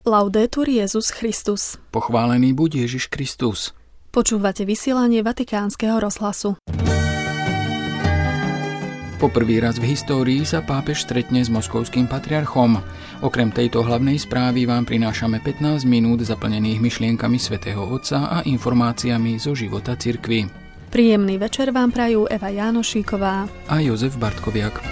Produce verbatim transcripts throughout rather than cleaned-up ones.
Laudetur Jesus Christus. Pochválený buď Ježiš Kristus. Počúvate vysielanie Vatikánskeho rozhlasu. Po prvý raz v histórii sa pápež stretne s moskovským patriarchom. Okrem tejto hlavnej správy vám prinášame pätnásť minút zaplnených myšlienkami svätého Otca a informáciami zo života cirkvi. Príjemný večer vám prajú Eva Jánošíková a Jozef Bartkoviak.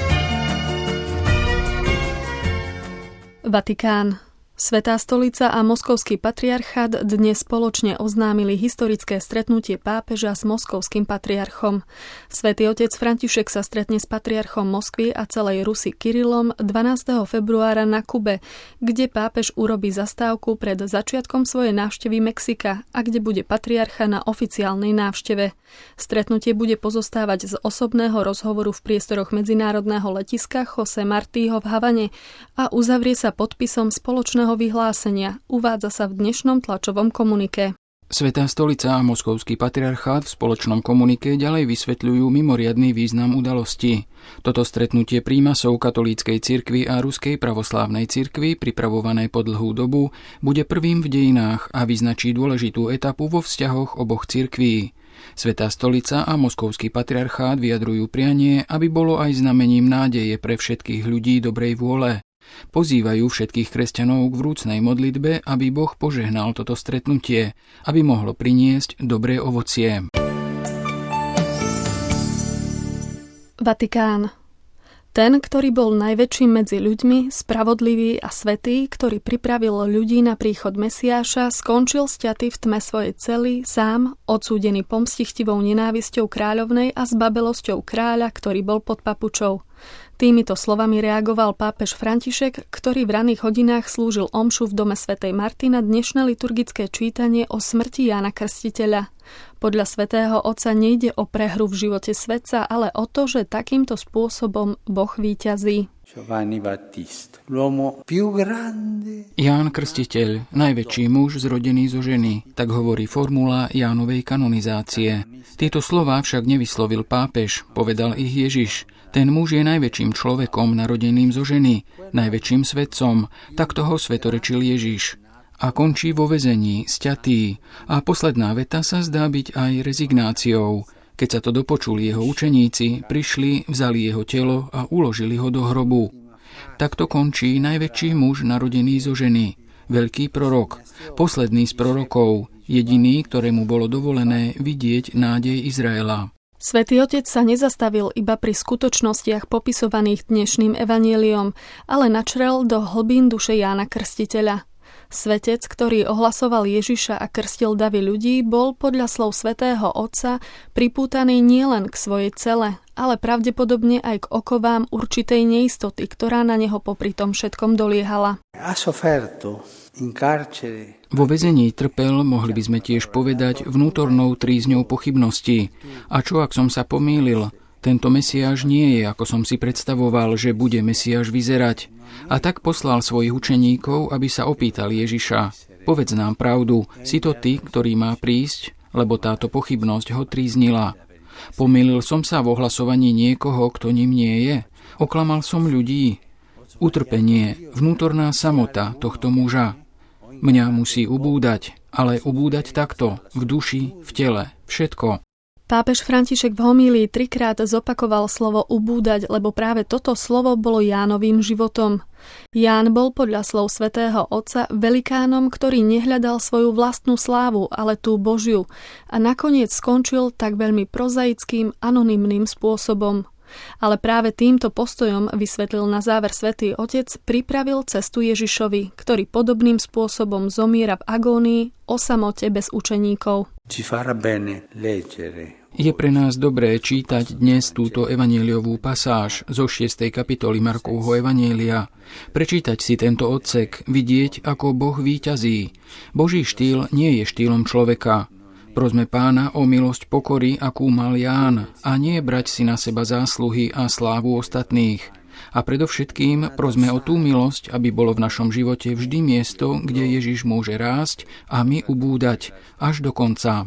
Vatikán. Svätá stolica a moskovský patriarchát dnes spoločne oznámili historické stretnutie pápeža s moskovským patriarchom. Svätý otec František sa stretne s patriarchom Moskvy a celej Rusy Kirilom dvanásteho februára na Kube, kde pápež urobí zastávku pred začiatkom svojej návštevy Mexika a kde bude patriarcha na oficiálnej návšteve. Stretnutie bude pozostávať z osobného rozhovoru v priestoroch medzinárodného letiska José Martího v Havane a uzavrie sa podpisom spoločného vyhlásenia, uvádza sa v dnešnom tlačovom komunike. Svätá stolica a moskovský patriarchát v spoločnom komunike ďalej vysvetľujú mimoriadny význam udalosti. Toto stretnutie prímasov katolíckej cirkvi a ruskej pravoslávnej cirkvi, pripravované po dlhú dobu, bude prvým v dejinách a vyznačí dôležitú etapu vo vzťahoch oboch cirkví. Svätá stolica a moskovský patriarchát vyjadrujú prianie, aby bolo aj znamením nádeje pre všetkých ľudí dobrej vôle. Pozývajú všetkých kresťanov k vrúcnej modlitbe, aby Boh požehnal toto stretnutie, aby mohlo priniesť dobré ovocie. Vatikán. Ten, ktorý bol najväčším medzi ľuďmi, spravodlivý a svätý, ktorý pripravil ľudí na príchod Mesiáša, skončil sťatý v tme svojej cely, sám, odsúdený pomstichtivou nenávisťou kráľovnej a zbabelosťou kráľa, ktorý bol pod papučou. Týmito slovami reagoval pápež František, ktorý v raných hodinách slúžil omšu v dome svätej Marty na dnešné liturgické čítanie o smrti Jána Krstiteľa. Podľa svätého Otca nejde o prehru v živote svetca, ale o to, že takýmto spôsobom Boh víťazí. Ján Krstiteľ, najväčší muž zrodený zo ženy, tak hovorí formula Jánovej kanonizácie. Tieto slová však nevyslovil pápež, povedal ich Ježiš. Ten muž je najväčším človekom narodeným zo ženy, najväčším svetcom, tak toho svetorečil Ježiš. A končí vo väzení, sťatý, a posledná veta sa zdá byť aj rezignáciou. Keď sa to dopočuli jeho učeníci, prišli, vzali jeho telo a uložili ho do hrobu. Takto končí najväčší muž narodený zo ženy, veľký prorok, posledný z prorokov, jediný, ktorému bolo dovolené vidieť nádej Izraela. Svätý Otec sa nezastavil iba pri skutočnostiach popisovaných dnešným evanjeliom, ale načrel do hlbín duše Jána Krstiteľa. Svetec, ktorý ohlasoval Ježiša a krstil davy ľudí, bol podľa slov svätého Otca pripútaný nielen k svojej cele, ale pravdepodobne aj k okovám určitej neistoty, ktorá na neho popri tom všetkom doliehala. Vo väzení trpel, mohli by sme tiež povedať, vnútornou trízňou pochybností. A čo ak som sa pomýlil? Tento Mesiáš nie je, ako som si predstavoval, že bude Mesiáš vyzerať. A tak poslal svojich učeníkov, aby sa opýtali Ježiša. Povedz nám pravdu, si to ty, ktorý má prísť? Lebo táto pochybnosť ho tríznila. Pomýlil som sa v ohlasovaní niekoho, kto ním nie je? Oklamal som ľudí? Utrpenie, vnútorná samota tohto muža. Mňa musí ubúdať, ale ubúdať takto, v duši, v tele, všetko. Pápež František v homílii trikrát zopakoval slovo ubúdať, lebo práve toto slovo bolo Jánovým životom. Ján bol podľa slov svätého Otca velikánom, ktorý nehľadal svoju vlastnú slávu, ale tú Božiu, a nakoniec skončil tak veľmi prozaickým, anonymným spôsobom. Ale práve týmto postojom, vysvetlil na záver svätý Otec, pripravil cestu Ježišovi, ktorý podobným spôsobom zomiera v agónii o samote bez učeníkov. Je pre nás dobré čítať dnes túto evanjeliovú pasáž zo šiestej kapitoly Markovho evanjelia. Prečítať si tento odsek, vidieť, ako Boh víťazí. Boží štýl nie je štýlom človeka. Prosme Pána o milosť pokory, akú mal Ján, a nie brať si na seba zásluhy a slávu ostatných. A predovšetkým prosme o tú milosť, aby bolo v našom živote vždy miesto, kde Ježiš môže rásť a my ubúdať až do konca.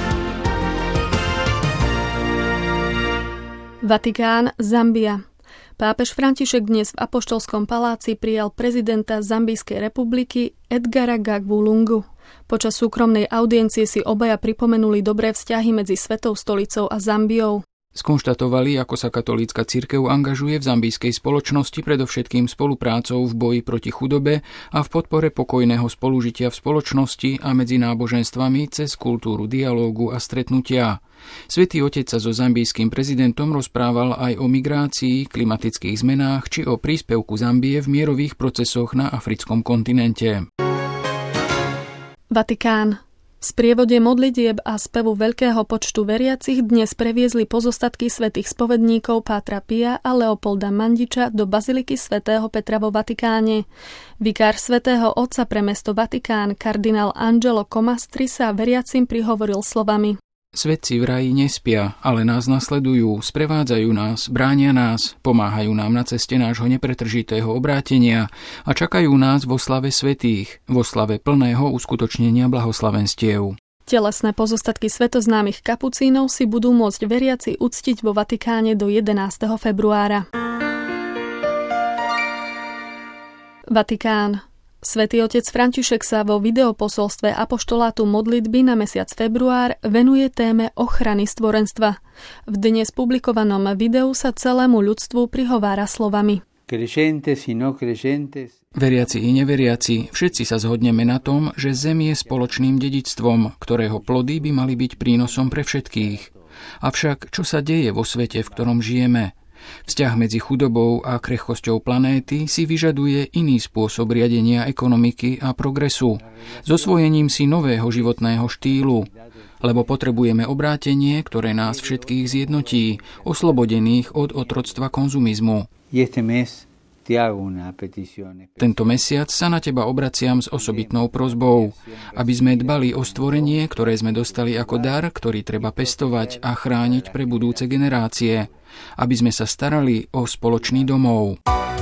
Vatikán, Zambia. Pápež František dnes v Apoštolskom paláci prijal prezidenta Zambijskej republiky Edgara Gagvu Lungu. Počas súkromnej audiencie si obaja pripomenuli dobré vzťahy medzi Svetou stolicou a Zambiou. Skonštatovali, ako sa katolícka cirkev angažuje v zambijskej spoločnosti predovšetkým spoluprácou v boji proti chudobe a v podpore pokojného spolužitia v spoločnosti a medzi náboženstvami cez kultúru dialógu a stretnutia. Svätý Otec sa so zambijským prezidentom rozprával aj o migrácii, klimatických zmenách či o príspevku Zambie v mierových procesoch na africkom kontinente. Vatikán. V sprievode modlitieb a spevu veľkého počtu veriacich dnes previezli pozostatky svätých spovedníkov Pátra Pia a Leopolda Mandiča do baziliky svätého Petra vo Vatikáne. Vikár svätého Otca pre mesto Vatikán, kardinál Angelo Comastri, sa veriacim prihovoril slovami: Svetci v raji nespia, ale nás nasledujú, sprevádzajú nás, bránia nás, pomáhajú nám na ceste nášho nepretržitého obrátenia a čakajú nás vo slave svätých, vo slave plného uskutočnenia blahoslavenstiev. Telesné pozostatky svetoznámych kapucínov si budú môcť veriaci uctiť vo Vatikáne do jedenásteho februára. Vatikán. Svätý otec František sa vo videoposolstve apoštolátu modlitby na mesiac február venuje téme ochrany stvorenstva. V dnes publikovanom videu sa celému ľudstvu prihovára slovami: Veriaci i neveriaci, všetci sa zhodneme na tom, že Zem je spoločným dedičstvom, ktorého plody by mali byť prínosom pre všetkých. Avšak čo sa deje vo svete, v ktorom žijeme? Vzťah medzi chudobou a krehkosťou planéty si vyžaduje iný spôsob riadenia ekonomiky a progresu, s osvojením si nového životného štýlu, lebo potrebujeme obrátenie, ktoré nás všetkých zjednotí, oslobodených od otroctva konzumizmu. Tento mesiac sa na teba obraciam s osobitnou prosbou, aby sme dbali o stvorenie, ktoré sme dostali ako dar, ktorý treba pestovať a chrániť pre budúce generácie, aby sme sa starali o spoločný domov.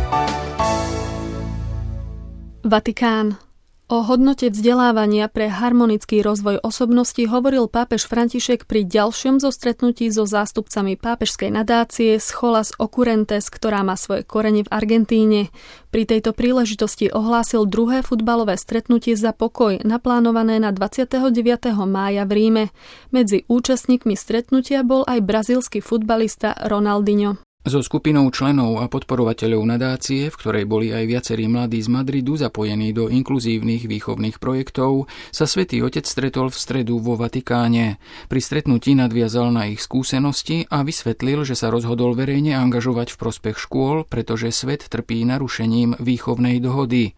Vatikán. O hodnote vzdelávania pre harmonický rozvoj osobnosti hovoril pápež František pri ďalšom zostretnutí so zástupcami pápežskej nadácie Scholas Occurrentes, ktorá má svoje korene v Argentíne. Pri tejto príležitosti ohlásil druhé futbalové stretnutie za pokoj, naplánované na dvadsiateho deviateho mája v Ríme. Medzi účastníkmi stretnutia bol aj brazílsky futbalista Ronaldinho. So skupinou členov a podporovateľov nadácie, v ktorej boli aj viacerí mladí z Madridu zapojení do inkluzívnych výchovných projektov, sa Svätý Otec stretol v stredu vo Vatikáne. Pri stretnutí nadviazal na ich skúsenosti a vysvetlil, že sa rozhodol verejne angažovať v prospech škôl, pretože svet trpí narušením výchovnej dohody.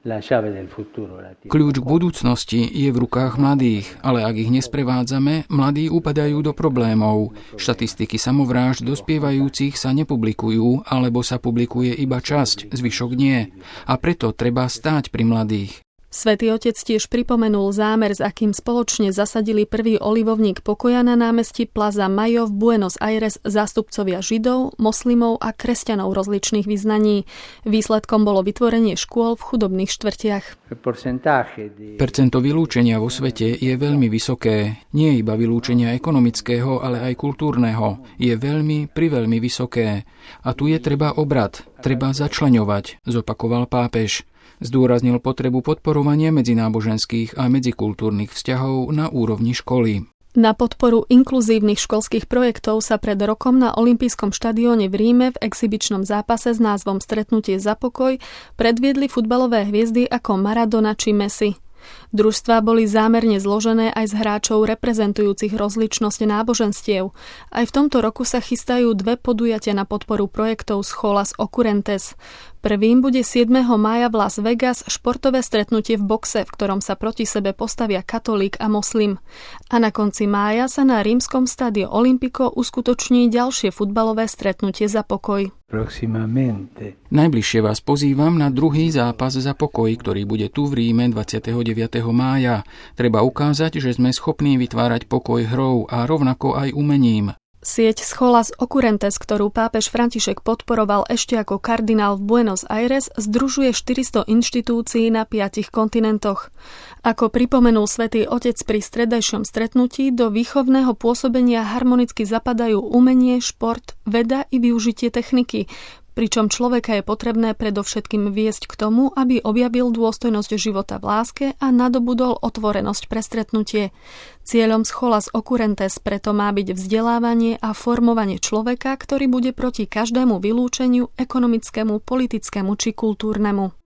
Kľúč k budúcnosti je v rukách mladých, ale ak ich nesprevádzame, mladí upadajú do problémov. Štatistiky samovrážd dospievajúcich sa nepublikujú, alebo sa publikuje iba časť, zvyšok nie. A preto treba stáť pri mladých. Svätý Otec tiež pripomenul zámer, s akým spoločne zasadili prvý olivovník pokoja na námestí Plaza Mayo v Buenos Aires zástupcovia židov, moslimov a kresťanov rozličných vyznaní. Výsledkom bolo vytvorenie škôl v chudobných štvrtiach. Percento vylúčenia vo svete je veľmi vysoké. Nie iba vylúčenia ekonomického, ale aj kultúrneho. Je veľmi, priveľmi vysoké. A tu je treba obrat, treba začleňovať, zopakoval pápež. Zdôraznil potrebu podporovania medzináboženských a medzikultúrnych vzťahov na úrovni školy. Na podporu inkluzívnych školských projektov sa pred rokom na olympijskom štadióne v Ríme v exibičnom zápase s názvom Stretnutie za pokoj predviedli futbalové hviezdy ako Maradona či Messi. Družstvá boli zámerne zložené aj z hráčov reprezentujúcich rozličnosť náboženstiev. Aj v tomto roku sa chystajú dve podujatia na podporu projektov Scholas Occurrentes. Prvým bude siedmeho mája v Las Vegas športové stretnutie v boxe, v ktorom sa proti sebe postavia katolík a moslim. A na konci mája sa na rímskom stádiu Olympico uskutoční ďalšie futbalové stretnutie za pokoj. Najbližšie vás pozývam na druhý zápas za pokoj, ktorý bude tu v Ríme dvadsiateho deviateho mája. Treba ukázať, že sme schopní vytvárať pokoj hrou a rovnako aj umením. Sieť Scholas Occurrentes, ktorú pápež František podporoval ešte ako kardinál v Buenos Aires, združuje štyristo inštitúcií na piatich kontinentoch. Ako pripomenul Svätý Otec pri stredajšom stretnutí, do výchovného pôsobenia harmonicky zapadajú umenie, šport, veda i využitie techniky. pričom človeka je potrebné predovšetkým viesť k tomu, aby objavil dôstojnosť života v láske a nadobudol otvorenosť pre stretnutie. Cieľom Scholas Occurrentes preto má byť vzdelávanie a formovanie človeka, ktorý bude proti každému vylúčeniu ekonomickému, politickému či kultúrnemu.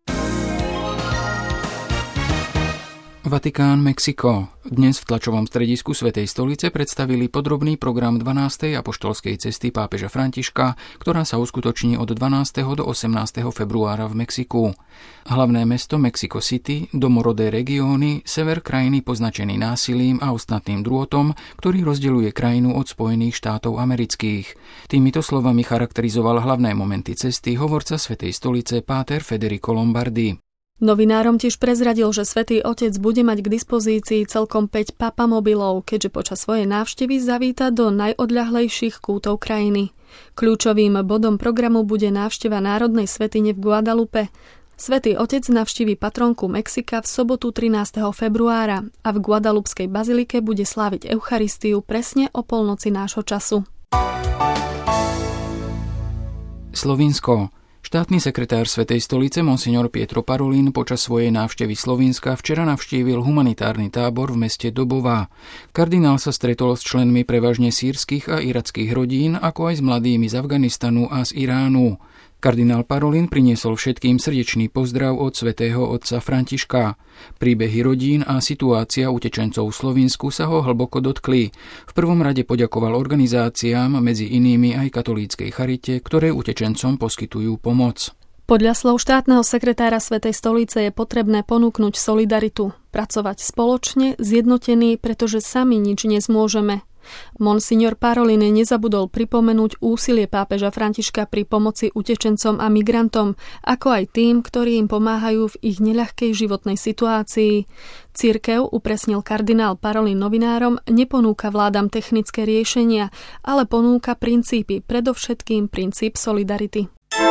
Vatikán, Mexiko. Dnes v tlačovom stredisku Svätej stolice predstavili podrobný program dvanástej apoštolskej cesty pápeža Františka, ktorá sa uskutoční od dvanásteho do osemnásteho februára v Mexiku. Hlavné mesto Mexico City, domorodé regióny, sever krajiny poznačený násilím a ostatným drôtom, ktorý rozdeľuje krajinu od Spojených štátov amerických. Týmito slovami charakterizoval hlavné momenty cesty hovorca Svätej stolice páter Federico Lombardi. Novinárom tiež prezradil, že Svätý Otec bude mať k dispozícii celkom päť papamobilov, keďže počas svojej návštevy zavíta do najodľahlejších kútov krajiny. Kľúčovým bodom programu bude návšteva národnej svätyne v Guadalupe. Svätý Otec navštívi patronku Mexika v sobotu trinásteho februára a v Guadalupskej bazilike bude sláviť Eucharistiu presne o polnoci nášho času. Slovinsko. Štátny sekretár Svätej stolice monsignor Pietro Parolin počas svojej návštevy Slovinska včera navštívil humanitárny tábor v meste Dobová. Kardinál sa stretol s členmi prevažne sýrskych a irackých rodín, ako aj s mladými z Afganistanu a z Iránu. Kardinál Parolin priniesol všetkým srdečný pozdrav od svätého otca Františka. Príbehy rodín a situácia utečencov v Slovinsku sa ho hlboko dotkli. V prvom rade poďakoval organizáciám, medzi inými aj katolíckej charite, ktoré utečencom poskytujú pomoc. Podľa slov štátneho sekretára Svätej stolice je potrebné ponúknuť solidaritu, pracovať spoločne, zjednotení, pretože sami nič nezmôžeme. Monsignor Parolin nezabudol pripomenúť úsilie pápeža Františka pri pomoci utečencom a migrantom, ako aj tým, ktorí im pomáhajú v ich neľahkej životnej situácii. Cirkev, upresnil kardinál Parolin novinárom, neponúka vládam technické riešenia, ale ponúka princípy, predovšetkým princíp solidarity.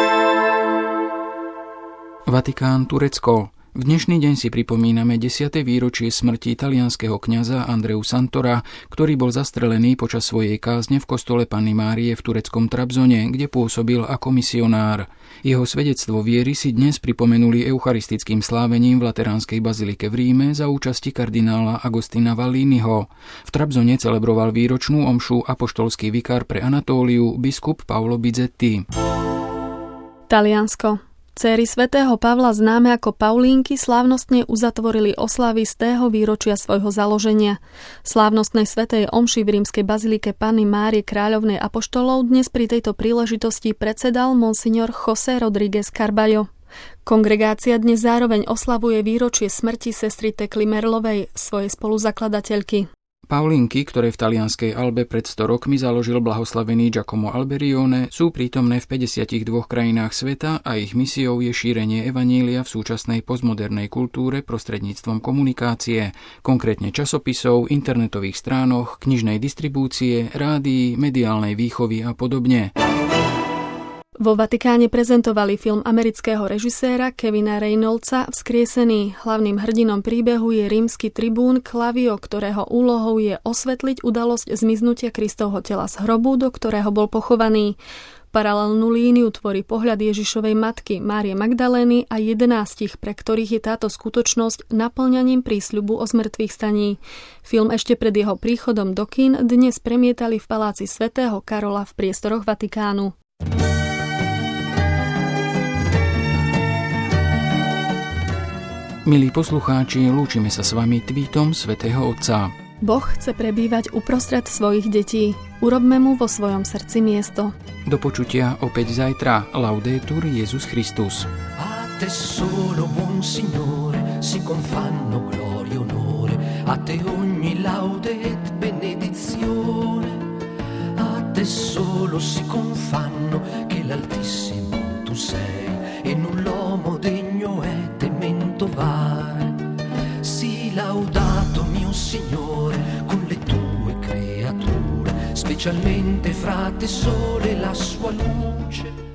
Vatikán, Turecko. V dnešný deň si pripomíname desiate výročie smrti talianskeho kňaza Andreu Santora, ktorý bol zastrelený počas svojej kázne v kostole Panny Márie v tureckom Trabzone, kde pôsobil ako misionár. Jeho svedectvo viery si dnes pripomenuli eucharistickým slávením v Lateránskej bazilike v Ríme za účasti kardinála Agostina Valliniho. V Trabzone celebroval výročnú omšu apoštolský vikár pre Anatóliu biskup Paolo Bizzetti. Taliansko. Céry svätého Pavla, známe ako Paulínky, slávnostne uzatvorili oslavy z tého výročia svojho založenia. Slávnostnej svätej omši v rímskej bazilike Panny Márie kráľovnej apoštolov dnes pri tejto príležitosti predsedal monsignor José Rodríguez Carballo. Kongregácia dnes zároveň oslavuje výročie smrti sestry Tekly Merlovej, svojej spoluzakladateľky. Paulínky, ktoré v talianskej Albe pred sto rokmi založil blahoslavený Giacomo Alberione, sú prítomné v päťdesiatich dvoch krajinách sveta a ich misiou je šírenie evanília v súčasnej postmodernej kultúre prostredníctvom komunikácie, konkrétne časopisov, internetových stránoch, knižnej distribúcie, rádií, mediálnej výchovy a podobne. Vo Vatikáne prezentovali film amerického režiséra Kevina Reynoldsa Vzkriesený. Hlavným hrdinom príbehu je rímsky tribún Klavio, ktorého úlohou je osvetliť udalosť zmiznutia Kristovho tela z hrobu, do ktorého bol pochovaný. Paralelnú líniu tvorí pohľad Ježišovej matky Márie Magdalény a jedenástich, pre ktorých je táto skutočnosť naplňaním prísľubu o zmrtvých staní. Film ešte pred jeho príchodom do kín dnes premietali v paláci svätého Karola v priestoroch Vatikánu. Milí poslucháči, lúčime sa s vami tweetom svätého Otca. Boh chce prebývať uprostred svojich detí. Urobme mu vo svojom srdci miesto. Do počutia opäť zajtra. Laudetur Jesus Christus. A te solo, buon Signore, si confanno gloria e onore. A te ogni laude et benedizione. A te solo si confanno che l'Altissimo tu sei e null'uomo degno è tementovare. Sii laudato mio Signore con le tue creature, specialmente fra te sole la sua luce.